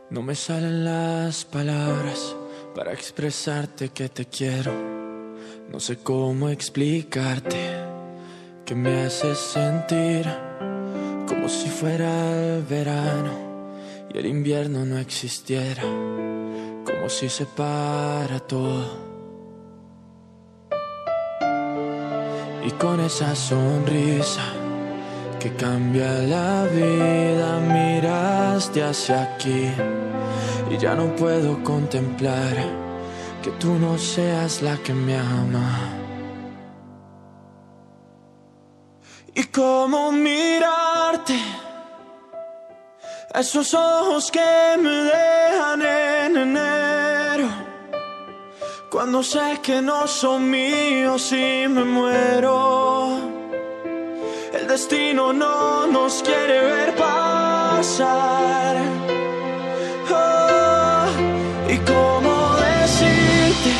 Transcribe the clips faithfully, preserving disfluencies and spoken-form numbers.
No me salen las palabras para expresarte que te quiero. No sé cómo explicarte que me haces sentir como si fuera el verano y el invierno no existiera, como si se para todo. Y con esa sonrisa que cambia la vida, miraste hacia aquí y ya no puedo contemplar que tú no seas la que me ama. Y cómo mirarte, esos ojos que me dejan en enero, cuando sé que no son míos y me muero. El destino no nos quiere ver pasar. Oh, y cómo decirte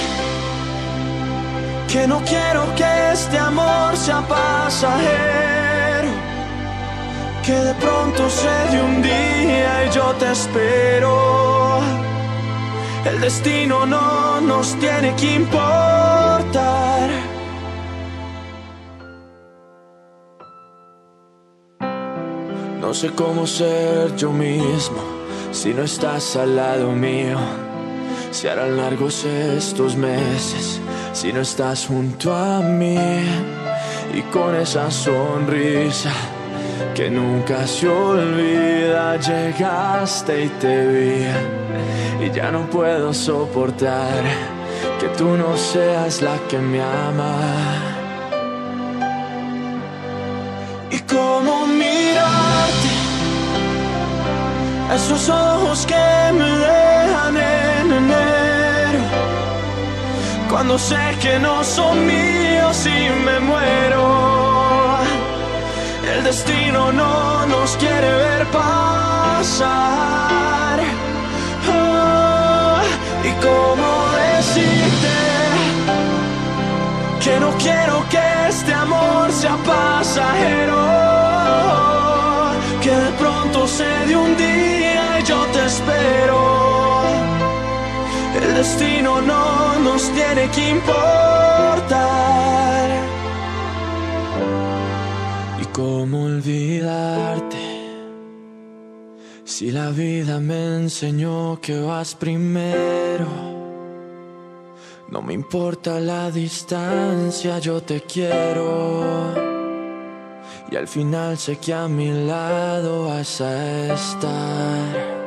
que no quiero que este amor sea pasajero, que de pronto se dé un día y yo te espero. El destino no nos tiene que importar. No sé cómo ser yo mismo si no estás al lado mío. Si harán largos estos meses si no estás junto a mí. Y con esa sonrisa que nunca se olvida, llegaste y te vi. Y ya no puedo soportar que tú no seas la que me ama. Y cómo mirarte, esos ojos que me dejan en enero, cuando sé que no son míos y me muero. El destino no nos quiere ver pasar. Oh, y cómo decirte que no quiero que este amor sea pasajero, que de pronto se dé un día y yo te espero. El destino no nos tiene que importar. ¿Y cómo olvidarte si la vida me enseñó que vas primero? No me importa la distancia, yo te quiero. Y al final sé que a mi lado vas a estar.